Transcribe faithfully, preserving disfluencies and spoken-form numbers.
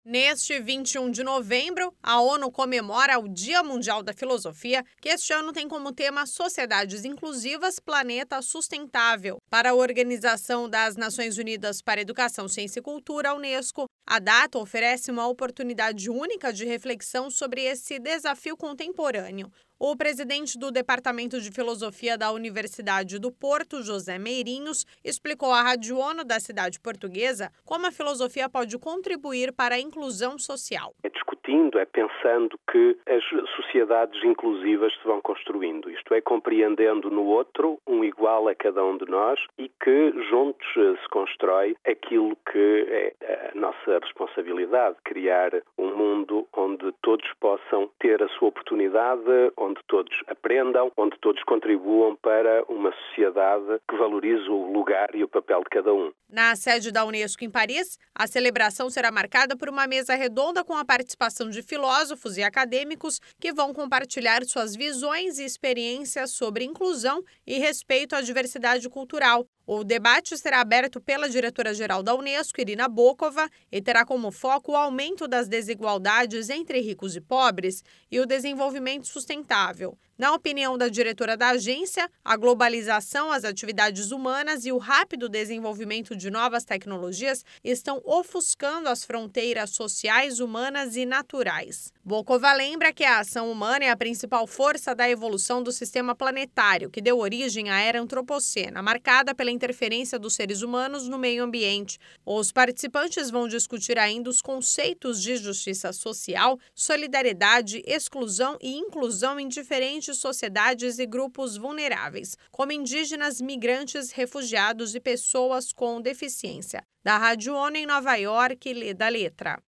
Neste vinte e um de novembro, a ONU comemora o Dia Mundial da Filosofia, que este ano tem como tema Sociedades Inclusivas, Planeta Sustentável. Para a Organização das Nações Unidas para Educação, Ciência e Cultura, a Unesco, a data oferece uma oportunidade única de reflexão sobre esse desafio contemporâneo. O presidente do Departamento de Filosofia da Universidade do Porto, José Meirinhos, explicou à Rádio ONU da cidade portuguesa como a filosofia pode contribuir para a inclusão social. É discutindo, é pensando que as sociedades inclusivas se vão construindo, isto é, compreendendo no outro um igual a cada um de nós e que juntos se constrói aquilo que é a nossa responsabilidade, criar um mundo onde todos possam ter a sua oportunidade, onde todos aprendam, onde todos contribuam para uma sociedade que valorize o lugar e o papel de cada um. Na sede da Unesco em Paris, a celebração será marcada por uma mesa redonda com a participação de filósofos e acadêmicos que vão compartilhar suas visões e experiências sobre inclusão e respeito à diversidade cultural. O debate será aberto pela diretora-geral da Unesco, Irina Bokova, e terá como foco o aumento das desigualdades entre ricos e pobres e o desenvolvimento sustentável. Na opinião da diretora da agência, a globalização, as atividades humanas e o rápido desenvolvimento de novas tecnologias estão ofuscando as fronteiras sociais, humanas e naturais. Bokova lembra que a ação humana é a principal força da evolução do sistema planetário, que deu origem à era antropocena, marcada pela interferência dos seres humanos no meio ambiente. Os participantes vão discutir ainda os conceitos de justiça social, solidariedade, exclusão e inclusão em diferentes sociedades e grupos vulneráveis, como indígenas, migrantes, refugiados e pessoas com deficiência. Da Rádio ONU em Nova York, Leda Letra.